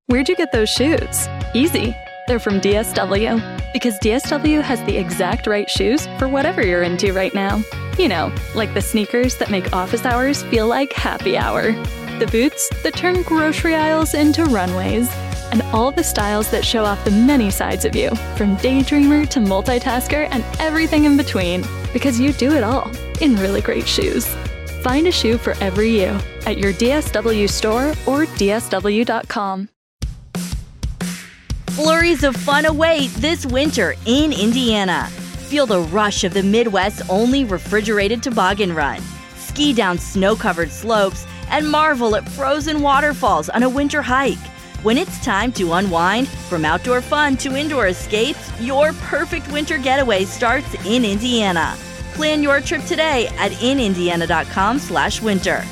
Where'd you get those shoes? Easy. They're from DSW. Because DSW has the exact right shoes for whatever you're into right now. You know, like the sneakers that make office hours feel like happy hour. The boots that turn grocery aisles into runways. And all the styles that show off the many sides of you, from daydreamer to multitasker and everything in between. Because you do it all in really great shoes. Find a shoe for every you at your DSW store or DSW.com. Flurries of fun await this winter in Indiana. Feel the rush of the Midwest's only refrigerated toboggan run. Ski down snow-covered slopes and marvel at frozen waterfalls on a winter hike. When it's time to unwind, from outdoor fun to indoor escapes, your perfect winter getaway starts in Indiana. Plan your trip today at inindiana.com/winter.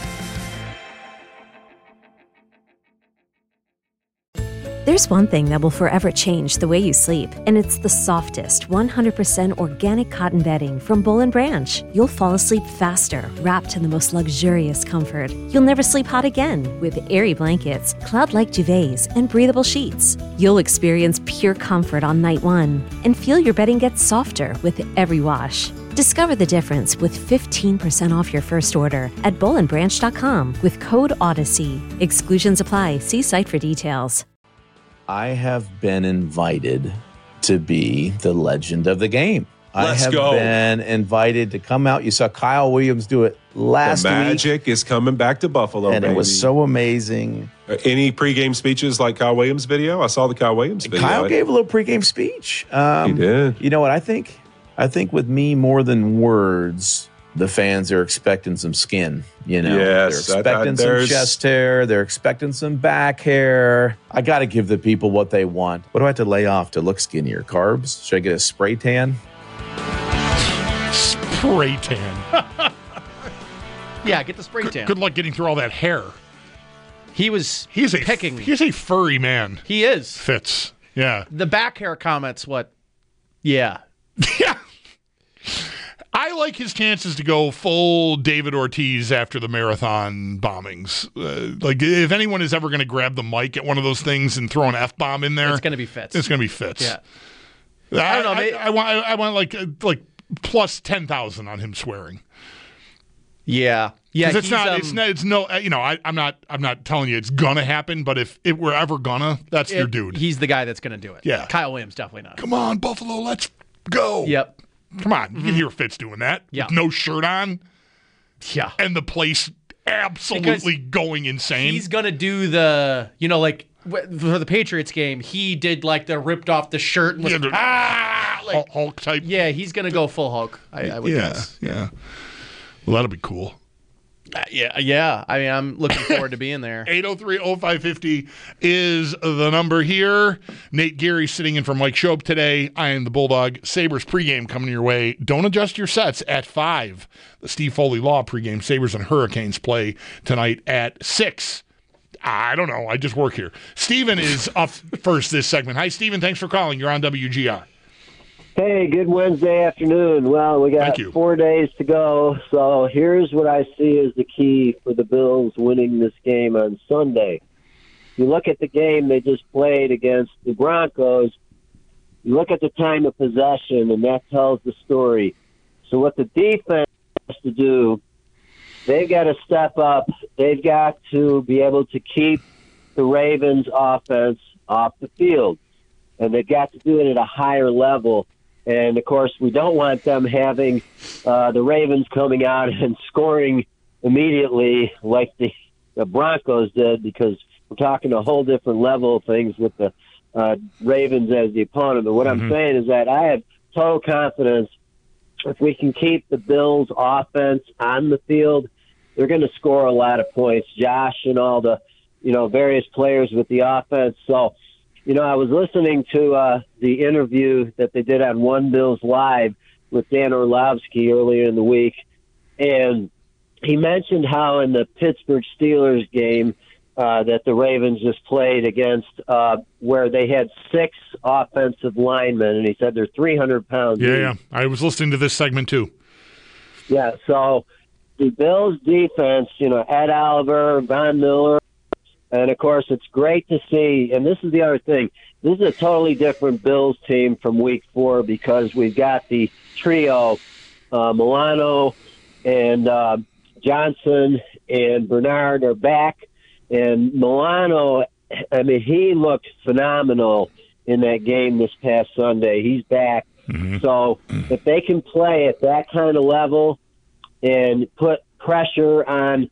There's one thing that will forever change the way you sleep, and it's the softest, 100% organic cotton bedding from Boll & Branch. You'll fall asleep faster, wrapped in the most luxurious comfort. You'll never sleep hot again with airy blankets, cloud-like duvets, and breathable sheets. You'll experience pure comfort on night one and feel your bedding gets softer with every wash. Discover the difference with 15% off your first order at bollandbranch.com with code Odyssey. Exclusions apply. See site for details. I have been invited to be the legend of the game. Let's I have go. been invited to come out. You saw Kyle Williams do it last The week. magic is coming back to Buffalo, And baby. it was so amazing. Any pregame speeches like Kyle Williams' video? I saw the Kyle Williams video. Kyle gave a little pregame speech. He did. You know what I think? I think with me more than words, the fans are expecting some skin. You know, Yes, they're expecting some chest hair. They're expecting some back hair. I got to give the people what they want. What do I have to lay off to look skinnier? Carbs? Should I get a spray tan? Spray tan. Yeah, get the spray tan. Good luck getting through all that hair. He's picking. He's a furry man. He is. Fits. Yeah. The back hair comments, what? Yeah. Yeah. I like his chances to go full David Ortiz after the marathon bombings. Like, if anyone is ever going to grab the mic at one of those things and throw an F-bomb in there, It's going to be Fitz. It's going to be Fitz. Yeah. I don't know, maybe- I want like plus 10,000 on him swearing. Yeah. Yeah. Because I'm not telling you it's gonna happen, but if it were ever gonna, that's your dude. He's the guy that's going to do it. Yeah. Kyle Williams, definitely not. Come on, Buffalo, let's go. Yep. Come on, you can hear Fitz doing that. Yeah. With no shirt on. Yeah. And the place absolutely going insane. He's going to do the, like for the Patriots game, he did like the ripped off the shirt and was like, Hulk type. Yeah, he's going to go full Hulk, I would guess. Yeah. Well, that'll be cool. Yeah. I mean, I'm looking forward to being there. 803-0550 is the number here. Nate Geary sitting in for Mike Shope today. I am the Bulldog. Sabres pregame coming your way. Don't adjust your sets at 5. The Steve Foley Law pregame. Sabres and Hurricanes play tonight at 6. I don't know. I just work here. Steven is up first this segment. Hi, Steven. Thanks for calling. You're on WGR. Hey, good Wednesday afternoon. Well, we got 4 days to go, so here's what I see as the key for the Bills winning this game on Sunday. You look at the game they just played against the Broncos, you look at the time of possession, and that tells the story. So what the defense has to do, they've got to step up. They've got to be able to keep the Ravens' offense off the field, and they've got to do it at a higher level. And, of course, we don't want them having the Ravens coming out and scoring immediately like the Broncos did, because we're talking a whole different level of things with the Ravens as the opponent. But what I'm saying is that I have total confidence if we can keep the Bills' offense on the field, they're going to score a lot of points. Josh and all the, various players with the offense. So, I was listening to the interview that they did on One Bills Live with Dan Orlovsky earlier in the week, and he mentioned how in the Pittsburgh Steelers game that the Ravens just played against where they had 6 offensive linemen, and he said they're 300 pounds. Yeah. I was listening to this segment too. Yeah, so the Bills defense, Ed Oliver, Von Miller, And, of course, it's great to see, and this is the other thing, this is a totally different Bills team from Week 4 because we've got the trio, Milano and Johnson and Bernard are back. And Milano, I mean, he looked phenomenal in that game this past Sunday. He's back. Mm-hmm. So if they can play at that kind of level and put pressure on,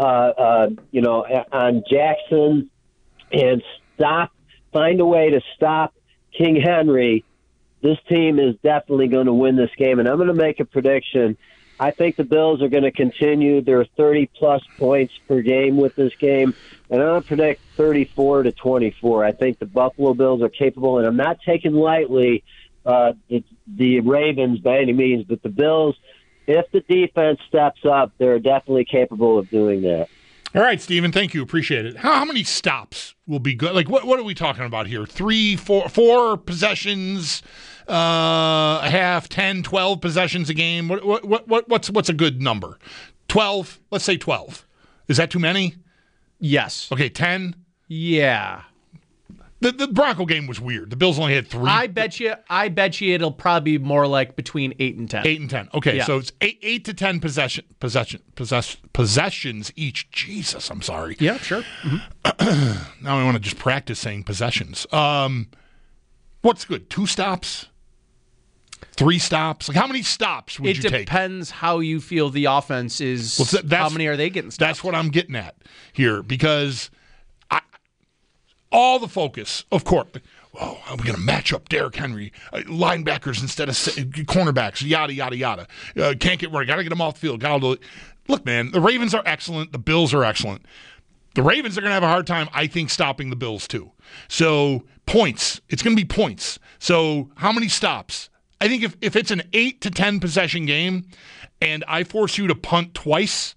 on Jackson and find a way to stop King Henry, this team is definitely going to win this game. And I'm going to make a prediction. I think the Bills are going to continue their 30-plus points per game with this game, and I'm going to predict 34-24. I think the Buffalo Bills are capable, and I'm not taking lightly the Ravens by any means, but the Bills, if the defense steps up, they're definitely capable of doing that. All right, Steven, thank you. Appreciate it. How many stops will be good? Like, what are we talking about here? 3, 4 possessions, a half, 10, 12 possessions a game? What's a good number? 12? Let's say 12. Is that too many? Yes. Okay, 10? Yeah. The Bronco game was weird. The Bills only had 3. I bet you it'll probably be more like between 8 and 10. 8 and 10. Okay, yeah. So it's 8 to 10 possessions each. Jesus, I'm sorry. Yeah, sure. Mm-hmm. Now I want to just practice saying possessions. What's good? 2 stops? 3 stops? Like, how many stops would you take? It depends how you feel the offense is. Well, how many are they getting stops? That's what I'm getting at here, because all the focus, of course, how are we going to match up Derrick Henry? Linebackers instead of cornerbacks, yada, yada, yada. Can't get right. Got to get them off the field. Look, man, the Ravens are excellent. The Bills are excellent. The Ravens are going to have a hard time, I think, stopping the Bills too. So points. It's going to be points. So how many stops? I think if it's an 8 to 10 possession game and I force you to punt twice,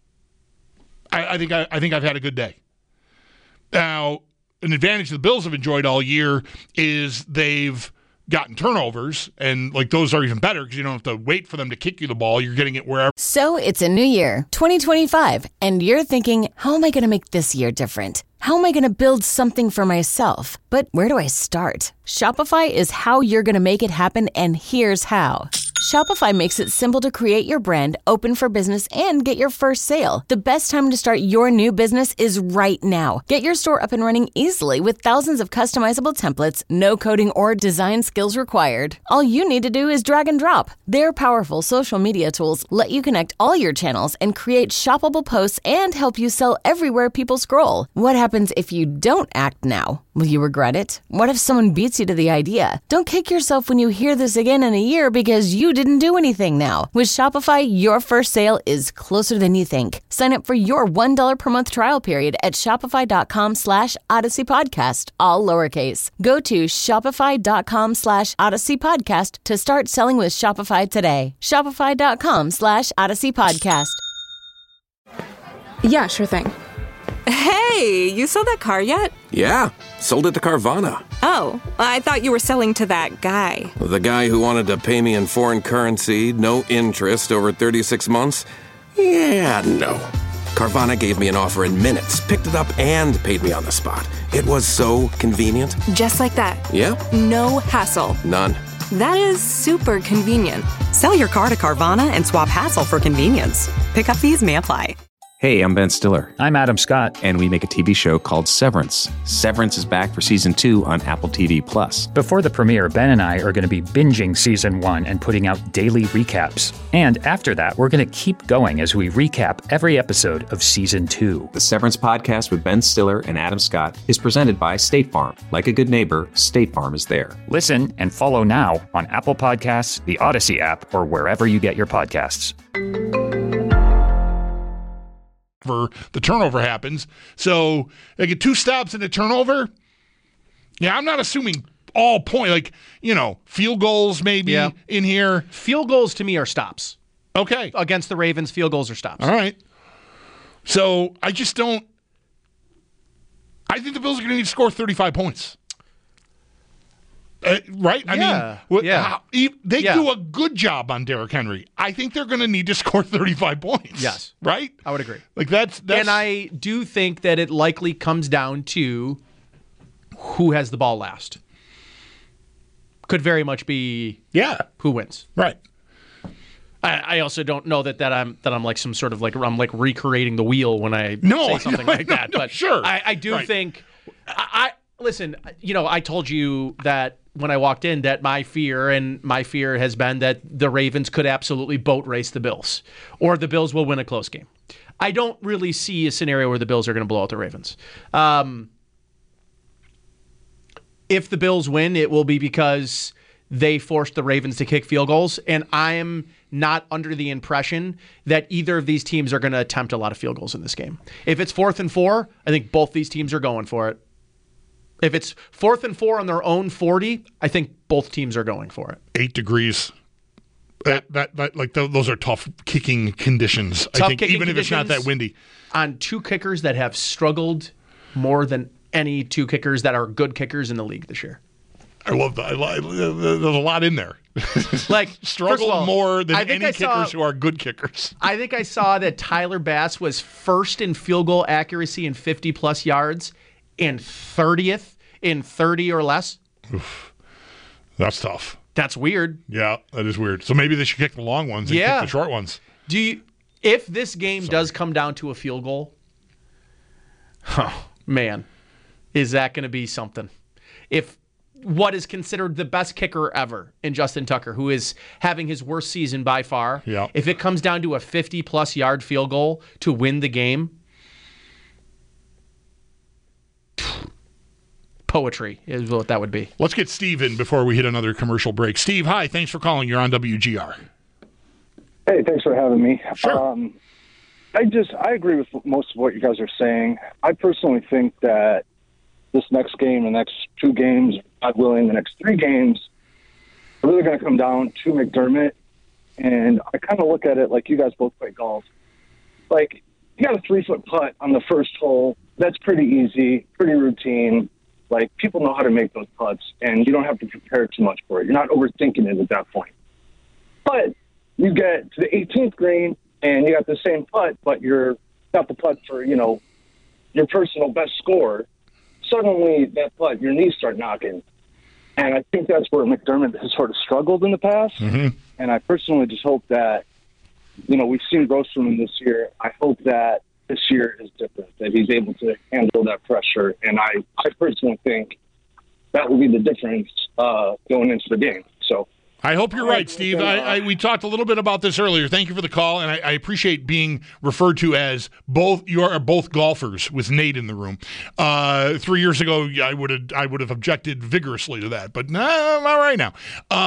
I think I've had a good day. Now, an advantage the Bills have enjoyed all year is they've gotten turnovers, and like those are even better because you don't have to wait for them to kick you the ball. You're getting it wherever. So it's a new year, 2025, and you're thinking, how am I going to make this year different? How am I going to build something for myself? But where do I start? Shopify is how you're going to make it happen, and here's how. Shopify makes it simple to create your brand, open for business, and get your first sale. The best time to start your new business is right now. Get your store up and running easily with thousands of customizable templates, no coding or design skills required. All you need to do is drag and drop. Their powerful social media tools let you connect all your channels and create shoppable posts and help you sell everywhere people scroll. What happens if you don't act now? Will you regret it? What if someone beats you to the idea? Don't kick yourself when you hear this again in a year because you didn't do anything now. With Shopify, your first sale is closer than you think. Sign up for your $1 per month trial period at shopify.com/Odyssey Podcast, all lowercase. Go to shopify.com/Odyssey Podcast to start selling with Shopify today. Shopify.com/Odyssey Podcast. Yeah, sure thing. Hey, you sold that car yet? Yeah, sold it to Carvana. Oh, I thought you were selling to that guy. The guy who wanted to pay me in foreign currency, no interest, over 36 months? Yeah, no. Carvana gave me an offer in minutes, picked it up, and paid me on the spot. It was so convenient. Just like that? Yep. No hassle. None. That is super convenient. Sell your car to Carvana and swap hassle for convenience. Pickup fees may apply. Hey, I'm Ben Stiller. I'm Adam Scott. And we make a TV show called Severance. Severance is back for Season 2 on Apple TV+. Before the premiere, Ben and I are going to be binging Season 1 and putting out daily recaps. And after that, we're going to keep going as we recap every episode of Season 2. The Severance podcast with Ben Stiller and Adam Scott is presented by State Farm. Like a good neighbor, State Farm is there. Listen and follow now on Apple Podcasts, the Odyssey app, or wherever you get your podcasts. The turnover happens. So they get 2 stops and a turnover. Yeah, I'm not assuming all point, like, field goals maybe in here. Field goals to me are stops. Okay. Against the Ravens, field goals are stops. All right. So I think the Bills are going to need to score 35 points. Right? Yeah. I mean, they do a good job on Derrick Henry. I think they're going to need to score 35 points. Yes. Right? I would agree. Like that's And I do think that it likely comes down to who has the ball last. Could very much be who wins. Right. I also don't know that I'm like some sort of like I'm like recreating the wheel when I say something like that. But sure. I do think I listen, I told you that when I walked in that my fear has been that the Ravens could absolutely boat race the Bills or the Bills will win a close game. I don't really see a scenario where the Bills are going to blow out the Ravens. If the Bills win, it will be because they forced the Ravens to kick field goals, and I am not under the impression that either of these teams are going to attempt a lot of field goals in this game. If it's 4th and 4, I think both these teams are going for it. If it's 4th and 4 on their own 40, I think both teams are going for it. 8 degrees. Those are tough kicking conditions. I think even if it's not that windy. On two kickers that have struggled more than any two kickers that are good kickers in the league this year. I love that. There's a lot in there. Like struggle more than any kickers who are good kickers. I think I saw that Tyler Bass was first in field goal accuracy in 50-plus yards and 30th in 30 or less. Oof. That's tough. That's weird. Yeah, that is weird. So maybe they should kick the long ones and kick the short ones. If this game does come down to a field goal, man, is that going to be something? If what is considered the best kicker ever in Justin Tucker, who is having his worst season by far, if it comes down to a 50-plus yard field goal to win the game, poetry is what that would be. Let's get Steve in before we hit another commercial break. Steve, hi. Thanks for calling. You're on WGR. Hey, thanks for having me. Sure. I agree with most of what you guys are saying. I personally think that this next game, the next 2 games, God willing, the next 3 games, are really going to come down to McDermott. And I kind of look at it like you guys both play golf. Like, you got a 3-foot putt on the first hole. That's pretty easy, pretty routine. Like, people know how to make those putts, and you don't have to prepare too much for it. You're not overthinking it at that point. But you get to the 18th green, and you got the same putt, but you're got the putt for, your personal best score. Suddenly, that putt, your knees start knocking. And I think that's where McDermott has sort of struggled in the past. Mm-hmm. And I personally just hope that, we've seen growth from him this year. I hope that this year is different, that he's able to handle that pressure. And I personally think that will be the difference going into the game. So I hope you're right, Steve. We talked a little bit about this earlier. Thank you for the call, and I appreciate being referred to as both. You are both golfers with Nate in the room. 3 years ago, I would have objected vigorously to that, but not right now.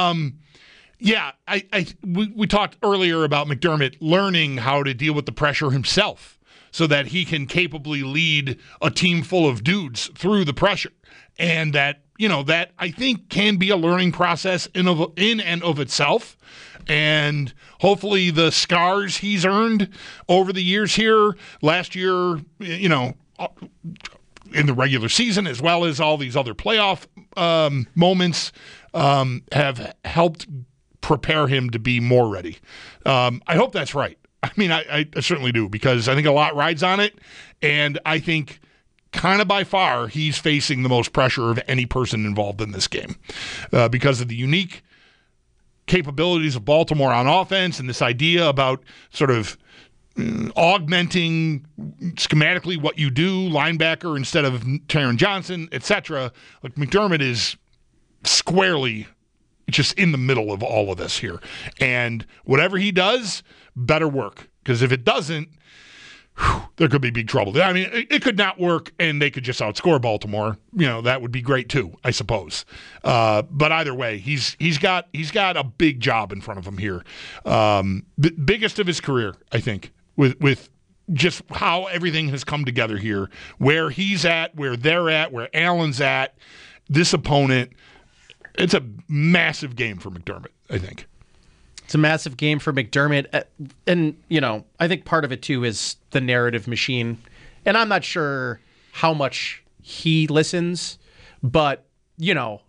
We talked earlier about McDermott learning how to deal with the pressure himself, so that he can capably lead a team full of dudes through the pressure, and that I think can be a learning process in and of itself. And hopefully the scars he's earned over the years here, last year, in the regular season, as well as all these other playoff moments, have helped prepare him to be more ready. I hope that's right. I mean, I certainly do, because I think a lot rides on it, and I think kind of by far he's facing the most pressure of any person involved in this game because of the unique capabilities of Baltimore on offense and this idea about sort of augmenting schematically what you do, linebacker instead of Taron Johnson, etc. Like, McDermott is squarely just in the middle of all of this here. And whatever he does, better work. Because if it doesn't, there could be big trouble. I mean, it could not work, and they could just outscore Baltimore. That would be great too, I suppose. But either way, he's got a big job in front of him here. Biggest of his career, I think, with just how everything has come together here. Where he's at, where they're at, where Allen's at, this opponent. It's a massive game for McDermott, I think. It's a massive game for McDermott. And, I think part of it, too, is the narrative machine. And I'm not sure how much he listens, but,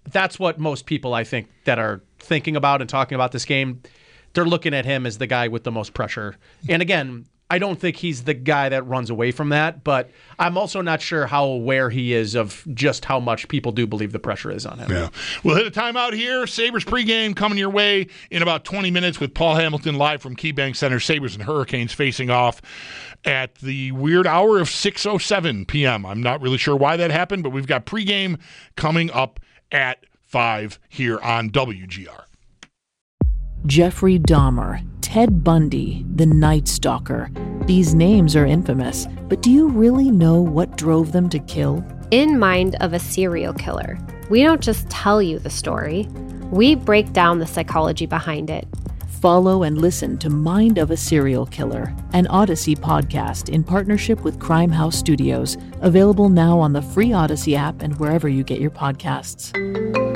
That's what most people, I think, that are thinking about and talking about this game, they're looking at him as the guy with the most pressure. And again, I don't think he's the guy that runs away from that, but I'm also not sure how aware he is of just how much people do believe the pressure is on him. Yeah. We'll hit a timeout here. Sabres pregame coming your way in about 20 minutes with Paul Hamilton live from KeyBank Center. Sabres and Hurricanes facing off at the weird hour of 6:07 p.m. I'm not really sure why that happened, but we've got pregame coming up at 5 here on WGR. Jeffrey Dahmer, Ted Bundy, the Night Stalker. These names are infamous, but do you really know what drove them to kill? In Mind of a Serial Killer, we don't just tell you the story, we break down the psychology behind it. Follow and listen to Mind of a Serial Killer, an Odyssey podcast in partnership with Crime House Studios, available now on the free Odyssey app and wherever you get your podcasts.